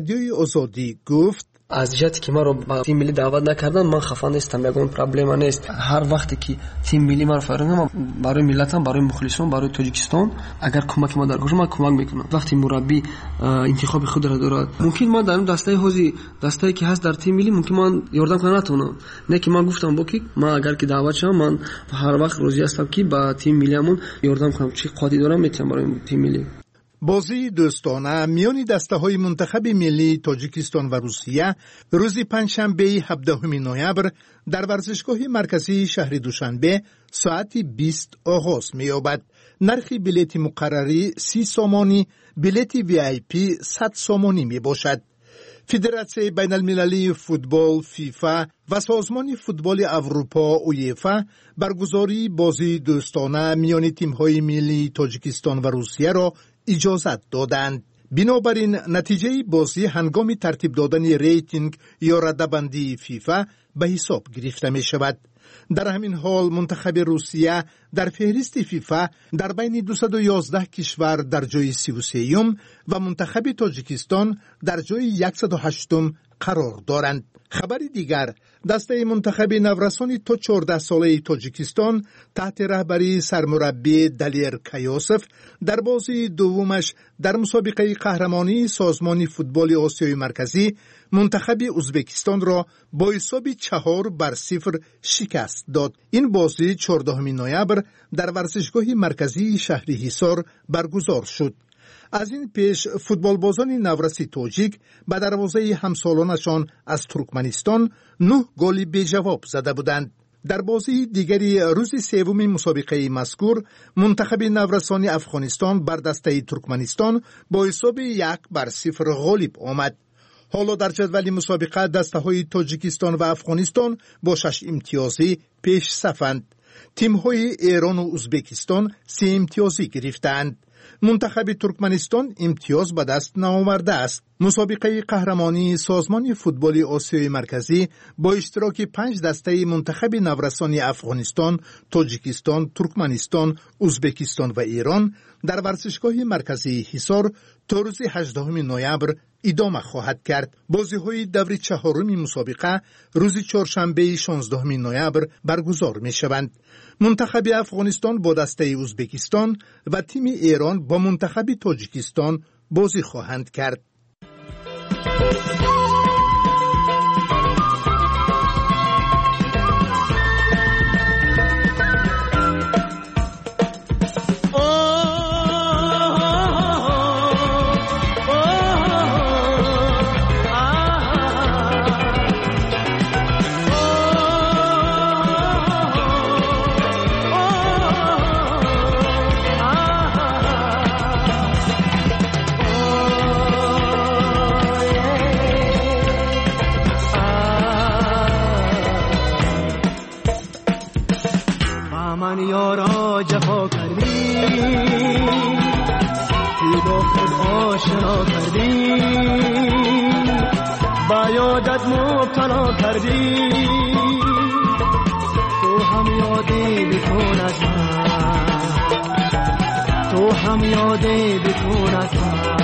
رادیوی آزادی گفت از جهتی که ما رو با تیم ملی دعوت نکردن من خفه نیستم، یگان پرابلم نیست. هر وقتی که تیم ملی ما رو فرنگم برای ملتم، برای مخلصان، برای تاجیکستان اگر کمک ما در گوش ما کمک میکنم. وقتی مربی انتخاب خود را دارد ممکن ما در دسته حوزی دسته‌ای که هست در تیم ملی ممکن ما یاردم کنم نتونم، نه که من گفتم با کی ما اگر که دعوت شم من هر وقت راضی هستم که با تیم ملیمون یاردم کنم، چی قادری دارم میتونم برای تیم ملی. بازی دوستانه میان دسته‌های منتخب ملی تاجیکستان و روسیه روز پنجشنبه 17 نوامبر در ورزشگاه مرکزی شهر دوشنبه ساعت 20 آغاز می‌یابد. نرخ بلیت مقرری 30 سومانی، بلیت VIP 100 سومانی میباشد. فدراسیون بین المللی فوتبال فیفا و سازمان فوتبال اروپا UEFA برگزاری بازی دوستانه میان تیم‌های ملی تاجیکستان و روسیه را اجازت دادند. بنابراین نتیجه بازی هنگام ترتیب دادن ریتینگ یا رده‌بندی فیفا به حساب گرفته می شود. در همین حال منتخب روسیه در فهرست فیفا در بین 211 کشور در جای 33 و منتخب تاجیکستان در جای 108 قرار دارند. خبر دیگر، دسته منتخب نورسان تا 14 ساله تاجیکستان تحت رهبری سرمربی دلیر کیاسف در بازی دومش در مسابقه قهرمانی سازمان فوتبال آسیای مرکزی منتخب ازبکستان را با حساب 4-0 شکست داد. این بازی 14 نوامبر در ورزشگاه مرکزی شهر حصار برگزار شد. از این پیش فوتبال بازان نورسی تاجیک به دروازه همسالانشان از ترکمنستان 9 گل بی جواب زده بودند. در بازی دیگری روز سوم مسابقه مذکور منتخب نورسان افغانستان بر دسته ترکمنستان با حساب 1-0 غالب آمد. حالا در جدول مسابقه دسته‌های تاجیکستان و افغانستان با 6 امتیازی پیش صفند. تیم‌های ایران و ازبکستان 3 امتیازی گرفتند. منتخب ترکمنستان امتیاز به دست نآورده است. مسابقه قهرمانی سازمان فوتبال آسیای مرکزی با اشتراک 5 دسته منتخب نورسان افغانستان، تاجیکستان، ترکمنستان، ازبکستان و ایران در ورزشگاه مرکزی حصار تا روز 18 نوامبر ادامه خواهد کرد. بازی‌های دور چهارم مسابقه روز چهارشنبه 16 نوامبر برگزار می‌شوند. منتخب افغانستان با دسته ازبکستان و تیم ایران با منتخب تاجیکستان بازی خواهند کرد. من یارا جفا کردی، تو با خود آشنا کردی، با یادت مبتلا کردی، تو هم یادی بکن از من، تو هم یادی بکن از من.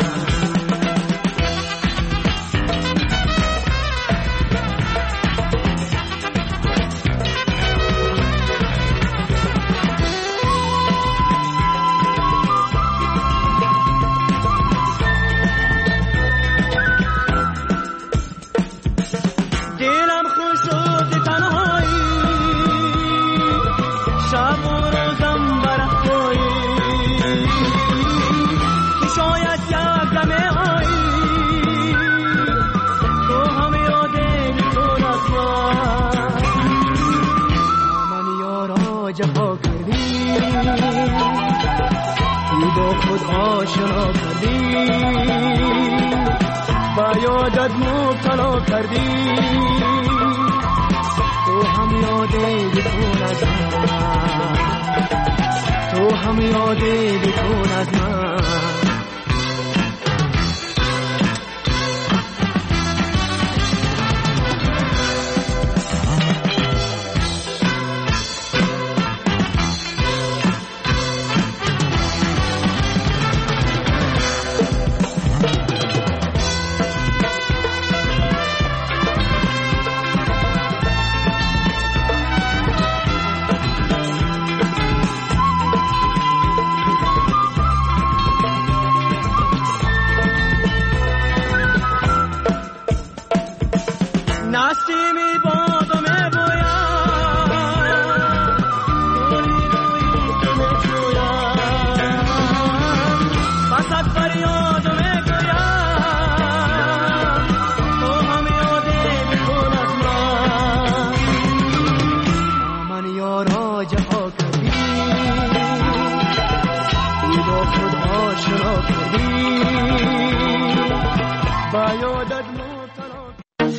آشنا کردی، با یادت مبتلا کردی، تو هم یادی بکن از من، تو هم یادی بکن از من. با یادت مبتلا.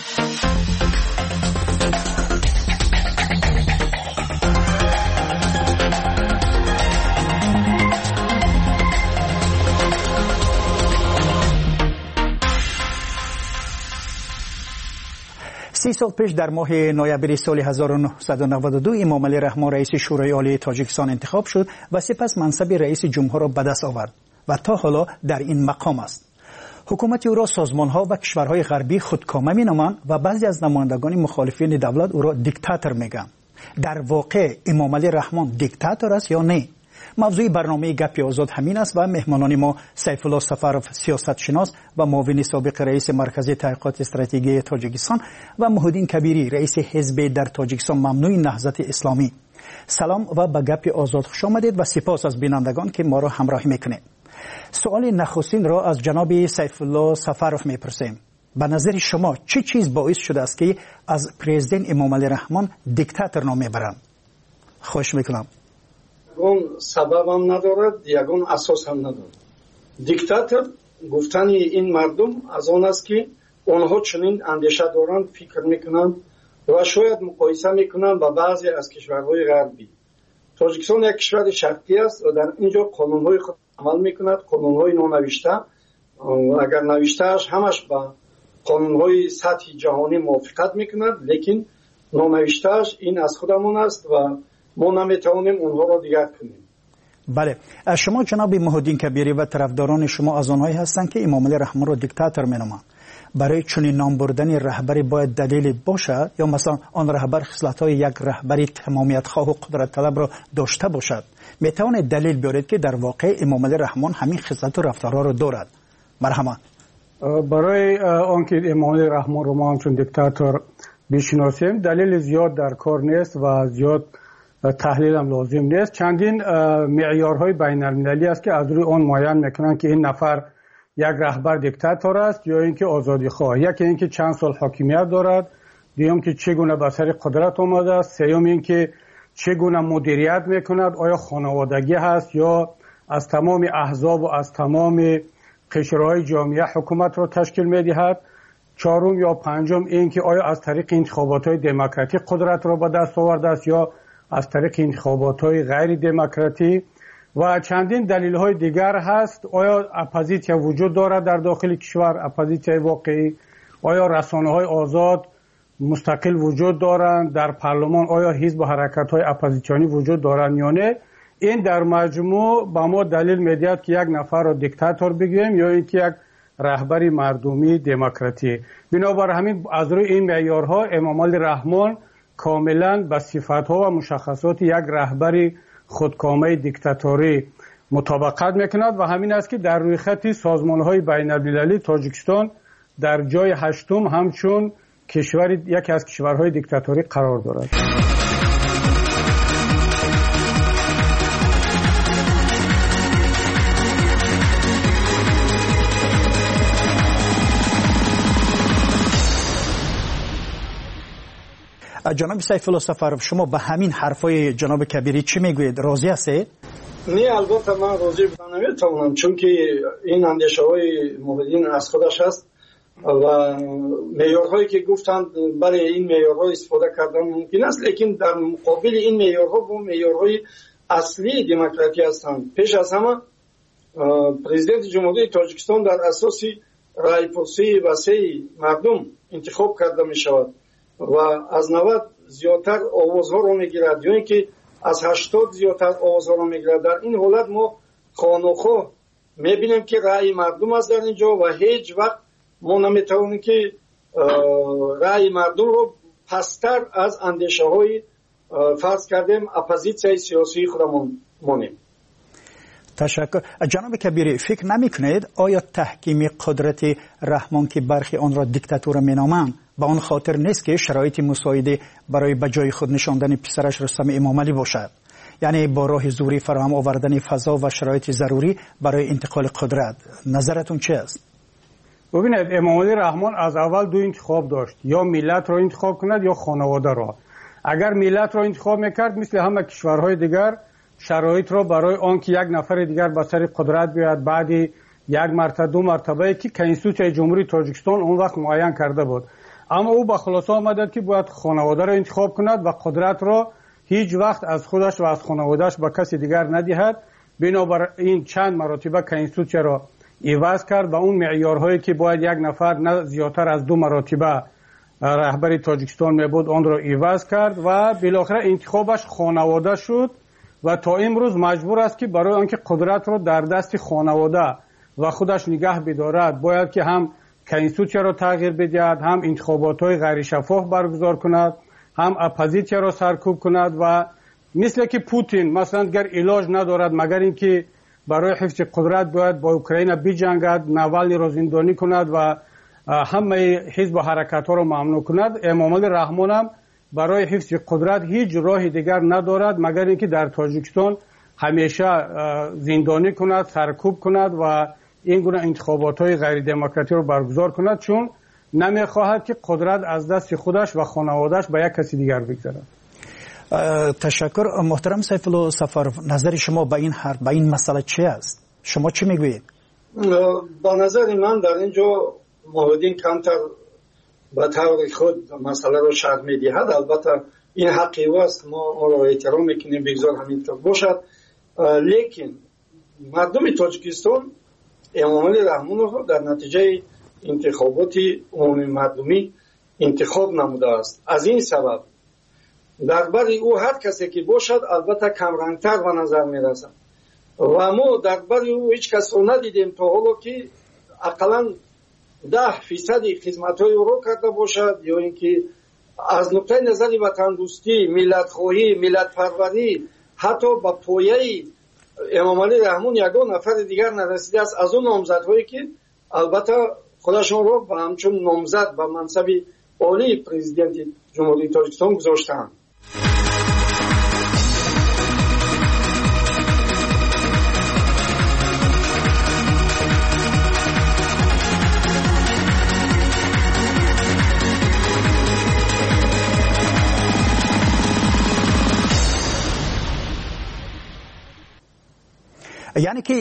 30 سال پیش در ماه نوامبر سال 1992 امام علی رحمان رئیس شورای عالی تاجیکستان انتخاب شد و سپس منصب رئیس جمهور را به دست آورد و تا حالا در این مقام است. حکومت او را سازمان‌ها و کشورهای غربی خودکامه می‌نامند و بعضی از نمایندگان مخالفین دولت او را دیکتاتور می‌گویند. در واقع امام علی رحمان دیکتاتور است یا نه؟ موضوع برنامه گپ آزاد همین است و مهمانان ما سیف الله سفرов سیاستشناس و معاون سابق رئیس مرکز تحقیقات استراتژی تاجیکستان و محمودین کبیری رئیس حزب در تاجیکستان ممنوع نهضت اسلامی. سلام و به گپ آزاد خوش آمدید و سپاس از بینندگان که ما را همراهی میکنید. سوال نخستین را از جناب سیف الله سفرов میپرسیم. به نظر شما چه چیز باعث شده است که از پرزیدنت امام علی رحمان دیکتاتور نام میبرند؟ خوش میکنم. اون سبب هم ندارد، یگان اساس هم ندارد. دیکتاتور گفتن این مردم از آن است که آنها چنین اندیشه دارند، فکر میکنند و شاید مقایسه میکنند با بعضی از کشورهای غربی. تاجیکستان یک کشور شرقی است و در اینجا قانونهای خود عمل میکند، قانونهای نونوشته. اگر نوشتهش همش با قانونهای سطح جهانی موافقت میکند، لیکن نونوشتهش این از خودمون است و ما نمیتوانیم اونها را دیگر کنیم. بله، شما جناب محمودین کبیری و طرفداران شما از آنهایی هستند که امام علی رحمان را دیکتاتور مینامند. برای چنین نام بردن رهبری باید دلیلی باشد یا مثلا آن رهبر خصلت‌های یک رهبری تمامیت خواه و قدرت طلب را داشته باشد؟ میتوانید دلیل بیارید که در واقع امام علی رحمان همین خصلت و رفتارها را دارد؟ مرحبا. برای آنکه امام علی رحمان را ما همچون دیکتاتور بشناسیم دلیل زیاد در کار نیست و زیاد تحلیل هم لازم نیست. چندین معیارهای بین المللی است که از روی آن معین میکنند که این نفر یک رهبر دیکتاتور است یا اینکه آزادی خواه. یکی اینکه چند سال حاکمیت دارد، دوم که چگونه به سر قدرت آمده است، سوم اینکه چگونه مدیریت میکند، آیا خانوادگی هست یا از تمام احزاب و از تمام قشرهای جامعه حکومت را تشکیل میدهد، چهارم یا پنجم اینکه آیا از طریق انتخابات‌های دموکراتیک قدرت را به دست آورده است یا از طریق انتخابات‌های غیر دموکراتی و چندین دلیل‌های دیگر هست. آیا اپوزیسیون وجود دارد در داخل کشور، اپوزیسیون واقعی؟ آیا رسانه‌های آزاد مستقل وجود دارند در پارلمان؟ آیا حزب و حرکت‌های اپوزیسیونی وجود دارند یا نه؟ این در مجموع با ما دلیل می‌دهد که یک نفر را دیکتاتور بگوییم یا اینکه یک رهبری مردمی دموکراتی. بنابر همین از روی این معیارها امام علی رحمان کاملا به صفات‌ها و مشخصات یک رهبری خودکامه دیکتاتوری مطابقت میکند و همین است که در روی خط سازمان‌های بین‌المللی تاجیکستان در جای 8 همچون یکی از کشورهای دیکتاتوری قرار دارد. جناب سیف الله سفرов شما به همین حرفای جناب کبیری چی میگویید؟ راضی هستید؟ نه، البته من راضی بودن نمیتونم، چون که این اندیشه های محمودین از خودش هست و معیارهایی که گفتند برای این معیارها استفاده کردن ممکن است، لیکن در مقابل این معیارها با معیارهای اصلی دموکراسی هستند. پیش از همه پرزیدنت جمهوری تاجیکستان در اساس رای‌پرسی وسیع مردم انتخاب کرده می شود و از 90 زیادتر آوازها رو میگیرد یا اینکه از 80 زیادتر آوازها رو میگیرد. در این حالت ما خانوخواه میبینیم که رأی مردم است در اینجا و هیچ وقت ما نمیتوانیم که رأی مردم رو پستر از اندیشه های فرض کردیم اپوزیسیون سیاسی خودمون مانیم. تشکر. جناب کبیری فکر نمی کنید آیا تحکیم قدرت رحمان که برخی آن را دیکتاتور می نامند به آن خاطر نیست که شرایط مساعده برای به جای خود نشاندن پسرش رستم امام علی باشد؟ یعنی با راه زوری فراهم آوردن فضا و شرایط ضروری برای انتقال قدرت. نظرتون چه است؟ ببینید امام علی رحمان از اول دو انتخاب داشت، یا ملت را انتخاب کند یا خانواده را. اگر ملت را انتخاب میکرد مثل همه کشورهای دیگر شرایط را برای آنکه یک نفر دیگر به سر قدرت بیاید بعد یک مرتبه دو مرتبه که کنستیتوسیون جمهوری تاجیکستان اون وقت معین کرده بود. اما او به خلاصه آمد که باید خانواده را انتخاب کند و قدرت را هیچ وقت از خودش و از خانوادهش به کسی دیگر ندهد. بنابر این چند مرتبه کنستیتوسیون را عوض کرد و اون معیارهایی که باید یک نفر نه زیادتر از 2 مرتبه رهبری تاجیکستان میبود آن را عوض کرد و بالاخره انتخابش خانواده شد و تا امروز مجبور است که برای آنکه قدرت را در دست خانواده و خودش نگه بدارد باید که هم کنستیتوسیون را تغییر بدهد، هم انتخابات‌های غیر شفاف برگزار کند، هم اپوزیسیون را سرکوب کند و مثل که پوتین مثلا گر علاج ندارد مگر اینکه برای حفظ قدرت باید با اوکراین بجنگد، ناوالنی را زندانی کند و همه حزب و حرکت‌ها را ممنوع کند. امامعلی رحمان هم برای حفظ قدرت هیچ راه دیگر ندارد مگر اینکه در تاجیکستان همیشه زندانی کند، سرکوب کند و این گونه انتخابات‌های غیر دموکراتیک را برگزار کند، چون نمی‌خواهد که قدرت از دست خودش و خانواده‌اش به یک کسی دیگر بگذرد. تشکر. محترم سیف الله سفرов، نظر شما به این مسئله چی است؟ شما چی میگویید؟ با نظر من در اینجا موحدین کمتر به طور خود مسئله رو شرح میدهد. البته این حقی است، ما آن را احترام میکنیم، بگذار همینطور باشد. لیکن مردم تاجیکستان امامعلی رحمان را در نتیجه انتخابات عمومی مردمی انتخاب نموده است. از این سبب درباره او هر کسی که باشد البته کمرنگتر به نظر میرسد و ما درباره او هیچ کس رو ندیدیم تا حالا که اقلا 10% خدمت‌های او را کرده باشد یا اینکه از نقطه نظر وطن دوستی، ملت خواهی، ملت پروری حتی به پایه امامعلی رحمان یگان نفر دیگر نرسیده است از اون نامزدهایی که البته خودشون را به همچون نامزد به منصب عالی پرزیدنت جمهوری تاجیکستان گذاشتند. یعنی که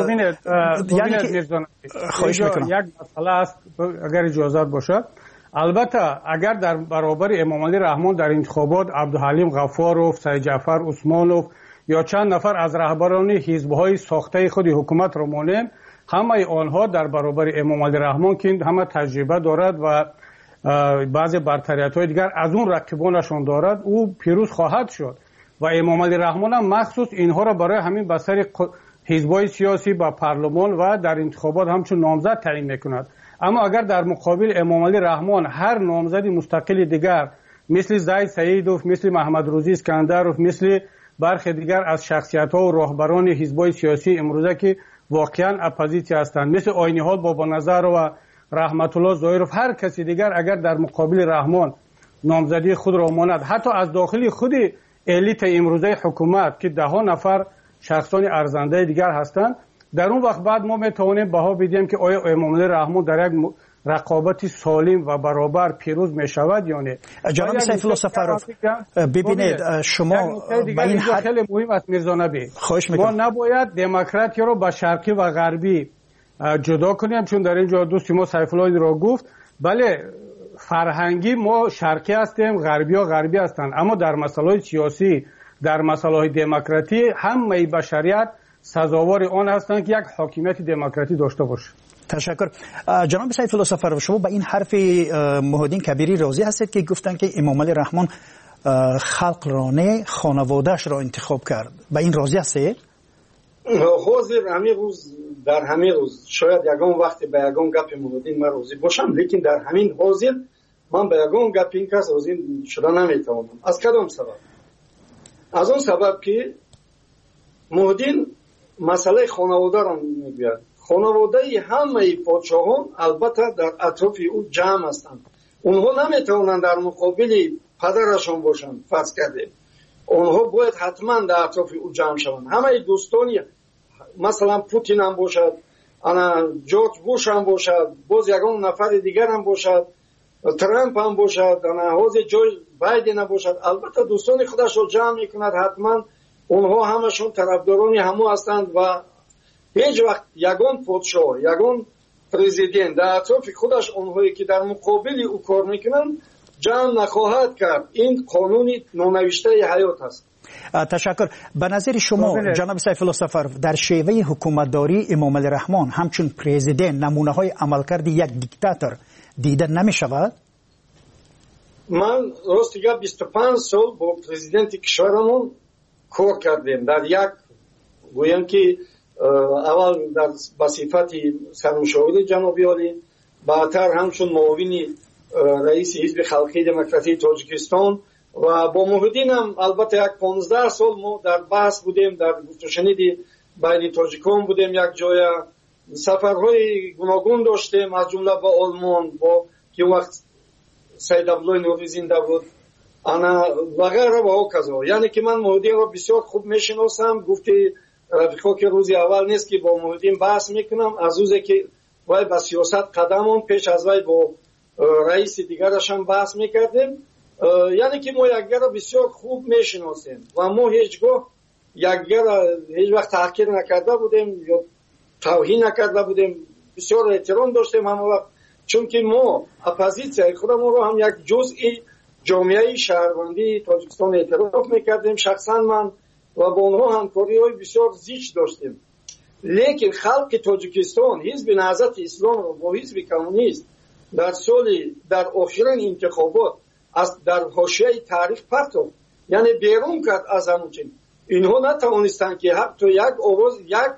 خواهش میکنم یک مسئله است اگر اجازه باشد. البته اگر در برابر امامعلی رحمان در انتخابات عبدالحلیم غفاروف، سید جعفر عثمانوف یا چند نفر از رهبران حزب‌های ساخته خود حکومت را مانیم، همه آنها در برابر امامعلی رحمان که همه تجربه دارد و بعضی برتریت‌های دیگر از اون رقیبانشان دارد، او پیروز خواهد شد و امامعلی رحمان هم مخصوص اینها را برای همین بسر حزب‌های سیاسی با پارلمان و در انتخابات همچون نامزد تعیین میکند. اما اگر در مقابل امامعلی رحمان هر نامزدی مستقل دیگر مثل زید سیدوف، مثل محمد روزی اسکندروف، مثل برخی دیگر از شخصیت‌ها و راهبران حزب‌های سیاسی امروزه که واقعاً اپوزیسیون هستند مثل آینی‌ها بابا نظر و رحمت الله ظاهرов، هر کسی دیگر اگر در مقابل رحمان نامزدی خود را ماند، حتی از داخل خود الیت امروزه حکومت که 10 نفر شخصان ارزنده دیگر هستند، در اون وقت بعد ما میتوانیم بها بدیم که آیا امامعلی رحمان در یک رقابت سالم و برابر پیروز میشود یا نه. جناب سیف الله سفرov، ببینید شما به این خیلی مهم است میرزا نبی، ما نباید دموکراسی رو با شرقی و غربی جدا کنیم، چون در اینجا دوستی ما سیف الله را گفت بله فرهنگی ما شرقی هستیم، غربی ها غربی هستند، اما در مسائل سیاسی، در مسائل دموکراسی همه بشریت سزاوار آن هستند که یک حاکمیت دموکراتی داشته باشه. تشکر. جناب سیف الله سفرov، شما به این حرف موحدین کبیری راضی هستید که گفتن که امامعلی رحمان خلق را نه خانواده‌اش را انتخاب کرد؟ به این راضی هستید؟ حاضر همین روز در همین روز شاید یگان وقتی به یگان گپ موحدین من راضی باشم، لیکن در همین حاضر من به یگان گپ این کس راضی شدن نمیتوانم. از کدام سبب؟ از اون سبب که موحدین مسئله خانواده را میگوید. خانواده همه پادشاهان البته در اطراف او جمع هستند. اونها نمیتوانند در مقابل پدرشان باشند. فرض کرده اونها باید حتما در اطراف او جمع شوند. همه دوستانی مثلا پوتین هم باشد، انا جورج بوش هم باشد، باز یگان نفر دیگر هم باشد، ترامپ هم باشد، انا حاضر جای بایدن هم باشد، البته دوستان خودش رو جمع میکند. حتما اونها همشون طرفداران همو هستند و هیچ وقت یگان پادشاه، یگان پرزیدنت در اطراف خودش اونهایی که در مقابل او کار میکنن جمع نخواهد کرد. این قانون نونوشته حیات است. تشکر. به نظر شما جناب سیف الله صفر در شیوه حکومتداری امام علی رحمان همچون پرزیدنت نمونه های عملکرد یک دیکتاتور دیده نمی شود؟ من راستیگه 25 سال با پرزیدنت کشورمون کار کردیم. در یک گویم که اول در بصفت سرمشاور جنابی عالی، بعدتر همچون معاون رئیس حزب خلقی دموکراتی تاجیکستان و با محیدین هم البته یک 15 سال ما در بحث بودیم، در گفتگوشنید بین تاجیکان بودیم. یک جای سفرهای گوناگون داشتیم، از جمله با آلمان، با که وقت سید عبدالله نوری زنده بود، انا وغیره و هکذا. یعنی که من محیدین را بسیار خوب میشناسم. گفتی رفیقا که روزی اول نیست که با محیدین بحث میکنم، از روزی که وای با سیاست قدمون پیش از وای با رئیس دیگرش هم بحث میکردیم. یعنی که ما یکگر را بسیار خوب میشناسیم و ما هیچگاه یکگر را هیچ وقت تحقیر نکرده بودیم یا توهین نکرده بودیم، بسیار احترام داشتیم همه وقت، چون که ما اپوزیسیای خودمون رو هم یک جزئی جامعه شهروندی تاجیکستان اعتراف میکردیم. شخصا من و با اونها همکاری های بسیار زیچ داشتیم. لیکن خلق تاجیکستان حزب نهضت اسلام رو با حزب کمونیست در آخرین انتخابات از در حاشیه تاریخ پرتاب، یعنی بیرون کرد از همون. اینها نتوانستند که حتی یک آواز یک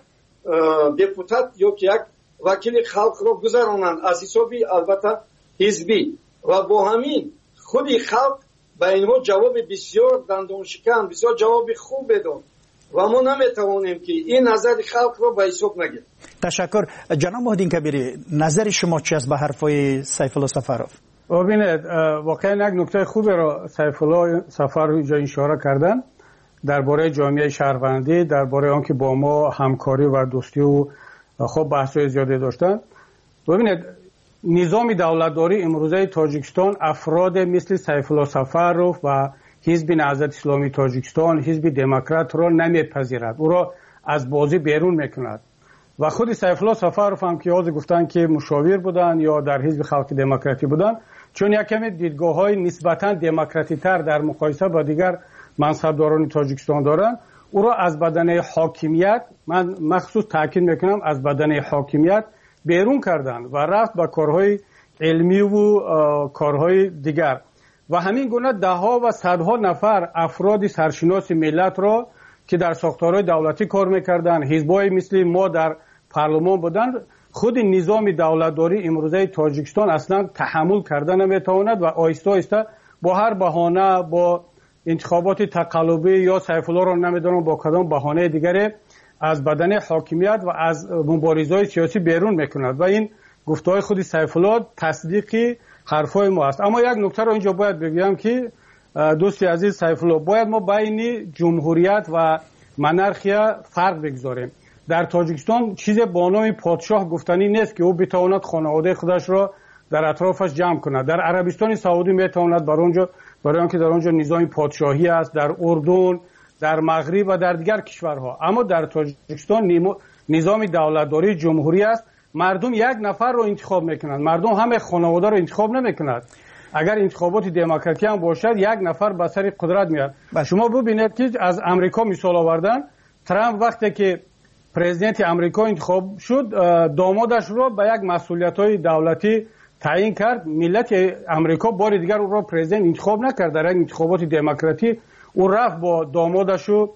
دپوتات یا یک وکیل خلق را گذرانند از حسابی البته حزبی، و با همین خودی خلق به اینها جواب بسیار دندان شکن، بسیار جواب خوب بداد و ما نمیتوانیم که این نظر خلق را به حساب نگیریم. تشکر. جناب محیدین کبیری، نظر شما چی است به حرفای سیف الله صفرов؟ ببینید واقعا یک نکته خوبی را سیف الله صفرov اینجا اشاره کردن درباره جامعه شهروندی، درباره آنکه با ما همکاری و دوستی و خب بحث‌های زیادی داشتن. ببینید نظام دولتداری امروزه تاجیکستان افراد مثل سیف الله صفرov و حزب نهضت اسلامی تاجیکستان، حزب دموکرات را نمیپذیرد، او را از بازی بیرون میکند. و خود سیف الله صفرov هم که از گفتن که مشاور بودن یا در حزب خلق دموکراتی بودن، چون یک کمی دیدگاه‌های نسبتاً دموکراتی تر در مقایسه با دیگر منصبداران تاجیکستان دارند، او را از بدنه حاکمیت، من مخصوص تاکید میکنم از بدنه حاکمیت بیرون کردند و رفت به کارهای علمی و کارهای دیگر. و همین گونه ده ها و صدها نفر افراد سرشناس ملت را که در ساختارهای دولتی کار میکردند، حزبای مثل ما در پارلمان بودند، خود نظام دولتداری امروزه تاجیکستان اصلا تحمل کردن نمیتواند و آهسته آهسته با هر بهانه، با انتخابات تقلبی یا سیف الله را نمیدونم با کدام بهانه دیگری از بدن حاکمیت و از مبارزه‌های سیاسی بیرون میکند و این گفته‌های خود سیف الله تصدیقی حرفای ما است. اما یک نکته رو اینجا باید بگم که دوستی عزیز سیف الله، باید ما بین جمهوریت و منارخیا فرق بگذاریم. در تاجیکستان چیز با نام پادشاه گفتنی نیست که او بتواند خانواده خودش را در اطرافش جمع کند. در عربستان سعودی میتواند برای آنکه در آنجا نظام پادشاهی است، در اردن، در مغرب و در دیگر کشورها. اما در تاجیکستان نظام دولتداری جمهوری است. مردم یک نفر رو انتخاب میکنند، مردم همه خانواده رو انتخاب نمیکنند. اگر انتخابات دموکراتی هم باشد یک نفر به سر قدرت میاد. شما ببینید که از امریکا مثال آوردن، ترامپ وقتی که پرزیدنت امریکا انتخاب شد، دامادش رو به یک مسئولیت‌های دولتی تعیین کرد. ملت امریکا بار دیگر او را پرزیدنت انتخاب نکرد. در انتخابات دموکراتی او رفت با دامادش و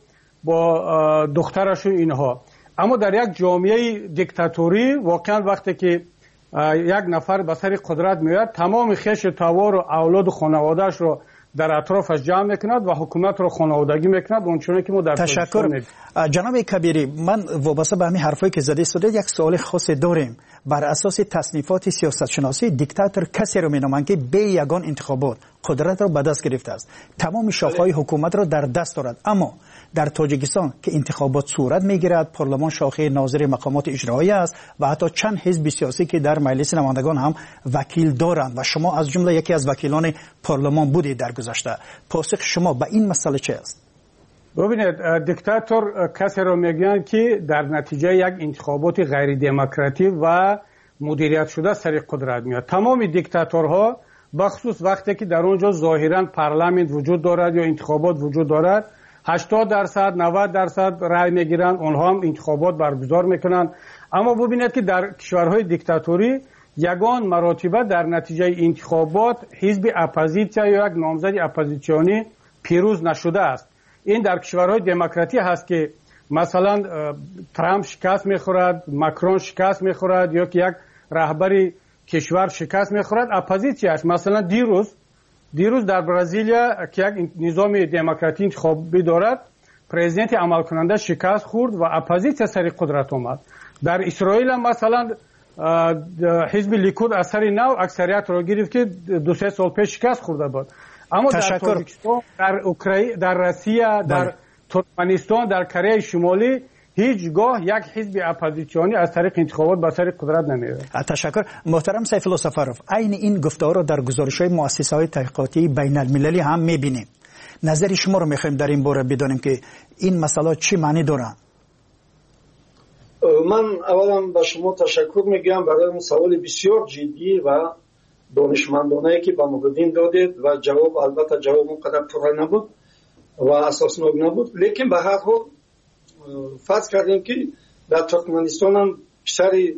با دخترش و اینها. اما در یک جامعه دیکتاتوری واقعا وقتی که یک نفر به سر قدرت میاد، تمام خویش توار و اولاد و خانواده‌اش رو در اطرافش جمع میکند و حکومت رو خانوادگی میکند. اونچنانی که ما در تشکر. جناب کبیری، من وابسته به همین حرفایی که زده شده یک سوال خاص داریم. بر اساس تصنیفات سیاست شناسی دیکتاتور کسی رو مینامند که به یگان انتخابات قدرت را به دست گرفته است، تمام شاخه‌های حکومت را در دست دارد. اما در تاجیکستان که انتخابات صورت میگیرد، پارلمان شاخه ناظر مقامات اجرایی است و حتی چند حزب سیاسی که در مجلس نمایندگان هم وکیل دارند و شما از جمله یکی از وکیلان پارلمان بودید در گذشته. پاسخ شما به این مسئله چه است؟ ببینید دیکتاتور کسی رو میگن که در نتیجه یک انتخابات غیر دموکراتیک و مدیریت شده سر قدرت میاد. تمام دیکتاتورها بخصوص وقتی که در اونجا ظاهرا پارلمان وجود دارد یا انتخابات وجود دارد 80% 90% رای میگیرن، اونها هم انتخابات برگزار میکنن. اما ببینید که در کشورهای دیکتاتوری یگان مراتبه در نتیجه انتخابات حزب اپوزیسیا یا یک نامزد اپوزیسیونی پیروز نشده است. این در کشورهای دموکراتی هست که مثلا ترامپ شکست میخورد، ماکرون شکست میخورد یا که یک رهبری کشور شکست میخورد، اپوزیسیا است. مثلا دیروز در برزیلیا که یک نظام دموکراتی انتخابی دارد، پرزیدنت عمل کننده شکست خورد و اپوزیسیا سر قدرت آمد. در اسرائیل هم مثلا حزب لیکود اثر نو اکثریت را گرفت که 2-3 سال پیش شکست خورده بود. اما در تاجیکستان، در اوکراین، در روسیه، در ترکمنستان، در کره شمالی هیچگاه یک حزب اپوزیسیونی از طریق انتخابات به سر قدرت نمیاد. تشکر. محترم سیف الله سفرов، عین این گفتار را در گزارش‌های مؤسسه‌های تحقیقاتی بین المللی هم می‌بینیم. نظر شما رو می‌خوایم در این باره بدانیم که این مسئله چی معنی دارند. من اولا به شما تشکر میگم برای اون سوال بسیار جدی و دانشمندانه که به ما دادید و جواب البته جواب اونقدر پره نبود و اساسناک نبود، لیکن به هر حال فرض کردیم که در ترکمنستان هم پسر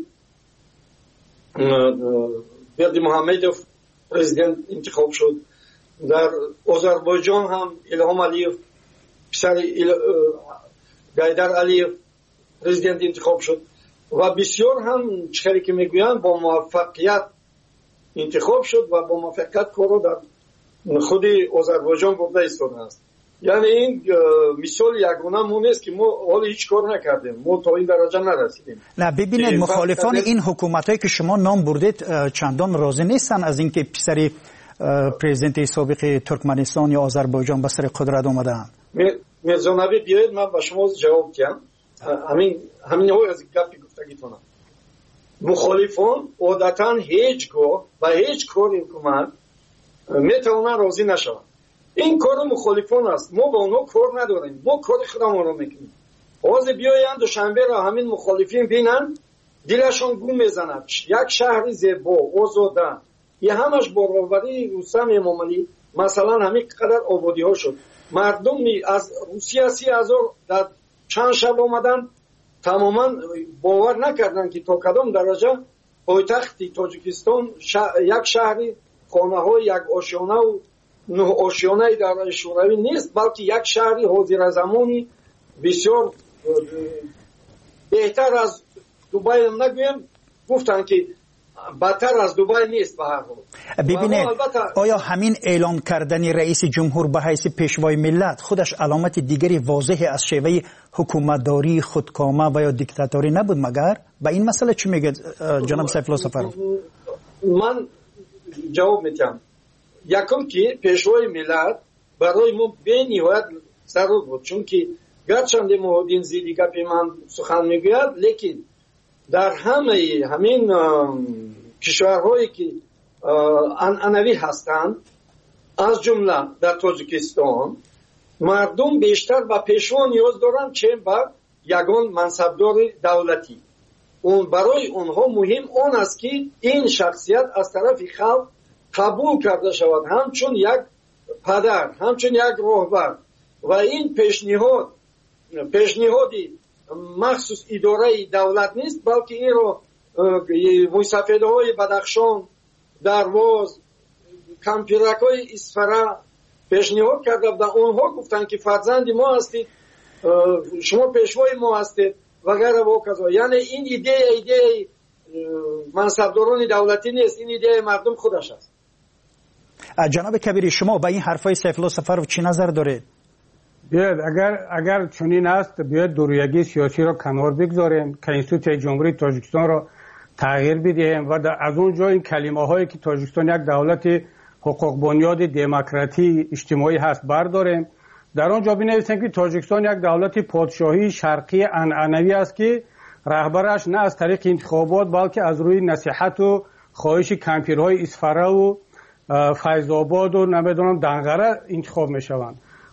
برد محمدوف پرزیدنت انتخاب شد، در آذربایجان هم الهام علیف پسر گایدر علیف پرزیدنت انتخاب شد و بسیار هم چیزی که میگویند با موفقیت انتخاب شد و با موفقیت کارو در خود آذربایجان برده ایستاده است. یعنی این مثال یگانه مون است که ما حالا هیچ کار نکردیم، ما تا این درجه نرسیدیم. نه ببینید مخالفان این حکومتایی که شما نام بردید چندان راضی نیستن از اینکه پسر پرزیدنت سابق ترکمنستان یا آذربایجان به سر قدرت اومدن. میرزا نبی بیاید من به شما جواب بدم. همین های از گپی گفتگیتونم. مخالفان عادتا هیچگاه و هیچ کار حکومت میتونن راضی نشون. این کار مخالفان است، ما با اونها کار نداریم، ما کار خودمون رو میکنیم. آز بیایند و شنبه را همین مخالفین بینن دلشون گم میزند. یک شهر زیبا آزاده یه همش برابری روسم امام علی مثلا همین قدر آبادی ها شد، مردم از روسیه 30,000 در چند شب آمدن، تماما باور نکردن که تا کدام درجه پایتخت تاجیکستان یک شهری خانه های یک آشیانه و نه آشیانه در شوروی نیست، بلکه یک شهری حاضر زمانی بسیار بهتر از دوبای نگویم، گفتن که بدتر از دوبای نیست. به هر حال ببینید آیا همین اعلام کردن رئیس جمهور به حیث پیشوای ملت خودش علامت دیگری واضح از شیوه حکومتداری خودکامه و یا دیکتاتوری نبود مگر؟ به این مسئله چی میگه جناب سیف الله سفرov؟ من جواب میدم. یکم که پیشوای ملت برای ما به نهایت ضرور بود، چون که گرچند مهدین زیدی گپ من سخن میگوید، لیکن در همین کشورهایی که عنعنوی هستند از جمله در تاجیکستان مردم بیشتر به پیشوا نیاز دارند چه به یگان منصبدار دولتی. اون برای اونها مهم اون است که این شخصیت از طرف خلق قبول کرده شود همچون یک پدر، همچون یک راهبر و این پیشنهادی مخصوص اداره دولت نیست، بلکه این رو موسفیده های بدخشان، درواز، کمپیرک های اسفره پیشنهاد کرده و اونها گفتن که فرزند ما هستید، شما پیشوای ما هستید و غیره و کذا. یعنی این ایده منصبداران دولتی نیست، این ایده مردم خودش است. جناب کبیری شما با این حرفای سیف الله سفرov چی نظر دارید؟ بیاید اگر چنین است بیاید دوریگی سیاسی را کنار بگذاریم، کنستیتوسیون جمهوری تاجیکستان را تغییر بدهیم و از اونجا این کلمه هایی که تاجیکستان یک دولت حقوق بنیاد دموکراتی اجتماعی هست برداریم، در آنجا بنویسیم که تاجیکستان یک دولت پادشاهی شرقی عنعنوی است که رهبرش نه از طریق انتخابات بلکه از روی نصیحت و خواهش کمپیرهای اسفره و فیض آباد و نمیدونم دنقره انتخاب میشوند.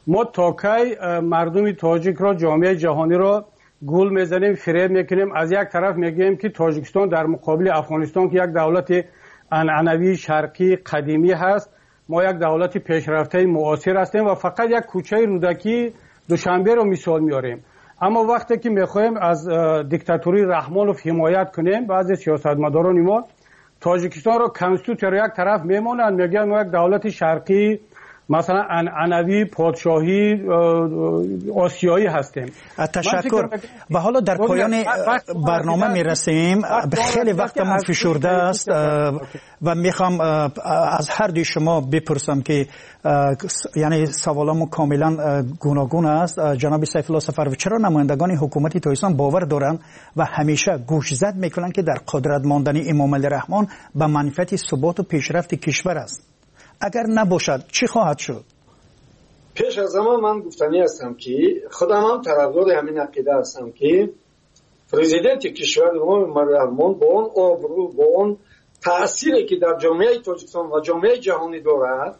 ما تا کی مردم تاجیک را جامعه جهانی را گول میزنیم، فریب میکنیم. از یک طرف میگیم که تاجیکستان در مقابل افغانستان که یک دولت عنعنوی شرقی قدیمی هست، ما یک دولت پیشرفته معاصر هستیم و فقط یک کوچه رودکی دوشنبه رو مثال میاریم. اما وقتی که میخوایم از دیکتاتوری رحمانوف حمایت کنیم، بعضی سیاستمداران ما تاجیکستان رو کنستیتوشن یک طرف میمونن، میگن ما یک دولت شرقی مثلا عنعنوی پادشاهی آسیایی هستیم. تشکر. و حالا در پایان برنامه میرسیم. خیلی وقتمون فشرده است و میخوام از هر دوی شما بپرسم که یعنی سوالامو کاملا گوناگون است. جناب سیف الله صفروی، چرا نمایندگان حکومت تاجیکستان باور دارند و همیشه گوشزد میکنند که در قدرت ماندن امام علی رحمان به منفعت ثبات و پیشرفت کشور است؟ اگر نباشد چی خواهد شد؟ پیش از همه من گفتنی هستم که خودم هم طرفدار همین عقیده هستم که پرزیدنت کشور امام علی رحمان با اون آبرو، با اون تأثیری که در جامعه تاجیکستان و جامعه جهانی دارد،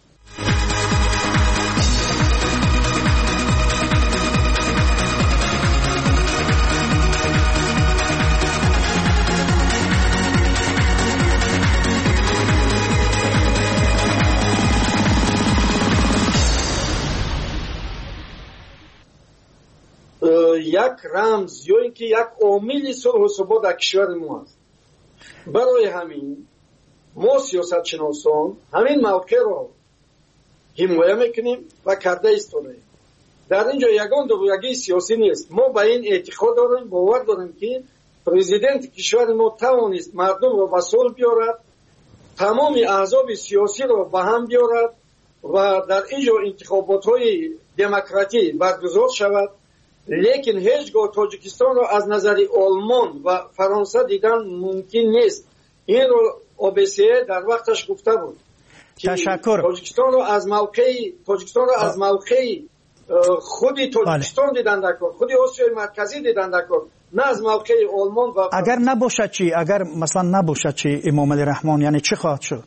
یک رمز یا اینکه یک عامل صلح و ثبات در کشور ما است. برای همین ما سیاست شناسان همین موقع را حمایت میکنیم و کرده ایستادیم. در اینجا یگان دویگی سیاسی نیست. ما به این اعتقاد داریم، باور داریم که پرزیدنت کشور ما توانست مردم را به صلح بیارد، تمام احزاب سیاسی را به هم بیارد و در اینجا انتخابات های دموکراتی برگزار شود. لیکن هیچگاه تاجیکستان را از نظر آلمان و فرانسه دیدن ممکن نیست. این رو OBSE در وقتش گفته بود. تشکر. تاجیکستان را از موقع خودی تاجیکستان دیدن در کار، خودی آسیای مرکزی دیدن در کار، نه از موقع آلمان و فرانسه. اگر نباشد چی؟ اگر مثلا نباشد چی امام علی رحمان، یعنی چی خواهد شد؟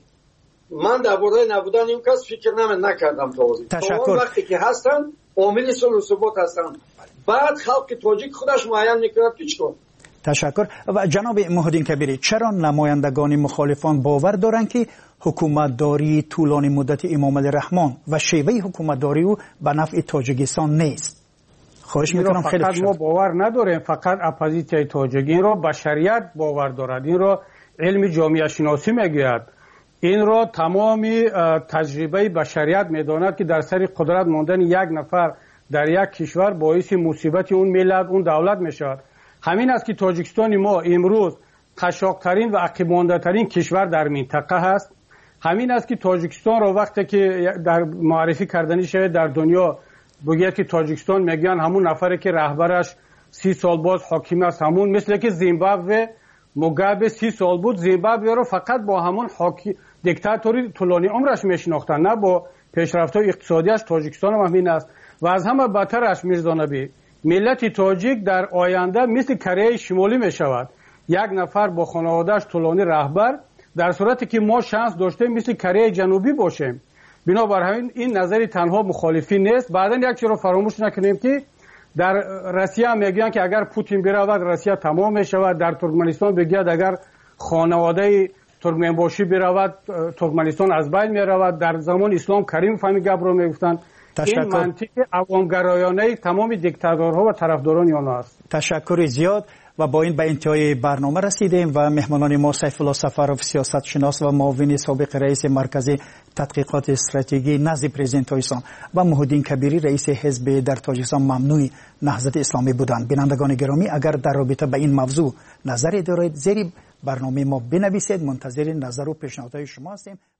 من درباره نبودن این کس فکر نکردم تشکر. تا وقتی که هستن عامل صلح و ثبات هستن، بعد خلق تاجیک خودش معین میکنه که چیکار. تشکر. و جناب محمدین کبیری، چرا نمایندگان مخالفان باور دارند که حکومتداری طولانی مدت امام علی رحمان و شیوه حکومتداری او به نفع تاجیکستان نیست؟ خواهش میکنم خیلی فقط ما باور نداریم، فقط اپوزیسیون تاجیک این را به شریعت باور دارد، این را علم جامعه شناسی میگوید، این را تمامی تجربه بشریت میداند که در سر قدرت ماندن یک نفر در یک کشور باعث مصیبت اون ملت، اون دولت میشود. همین است که تاجیکستان ما امروز قشاق‌ترین و عقب‌مانده‌ترین کشور در منطقه هست. همین است که تاجیکستان را وقتی که در معرفی کردنی شود در دنیا بگید که تاجیکستان میگن همون نفری که رهبرش 30 سال باز حاکم است، همون مثل که زیمبابوه موگابه 30 سال بود، زیمبابوه رو فقط با همون دیکتاتوری طولانی عمرش میشناختن، نه با پیشرفت‌های اقتصادیش. تاجیکستان هم همین است و از همه بدترش میرزا نبی، ملت تاجیک در آینده مثل کره شمالی میشود، یک نفر با خانواده‌اش طولانی رهبر، در صورتی که ما شانس داشتیم مثل کره جنوبی باشیم. بنابراین این نظری تنها مخالفی نیست. بعدن یک چیز رو فراموش نکنیم که در روسیه هم میگن که اگر پوتین برود روسیه تمام میشود، در ترکمنستان بگید اگر خانواده ترکمن باشی برود ترکمنستان از بین میرود. در زمان اسلام کریم فهمی گپ رو میگفتن. این منطق عوامگرایانه تمام دیکتاتورها و طرفداران آنها است. تشکر زیاد. و با این به انتهای برنامه رسیدیم و مهمانان ما سیف الله صفروی سیاست شناس و معاون سابق رئیس مرکز تحقیقات استراتژی نزد پرزیدنت تاجیکستان و محمدین کبیری رئیس حزب در تاجیکستان ممنوع نهضت اسلامی بودند. بینندگان گرامی، اگر در رابطه به این موضوع نظری دارید زیر برنامه ما بنویسید، منتظر نظر و پیشنهادهای شما هستیم.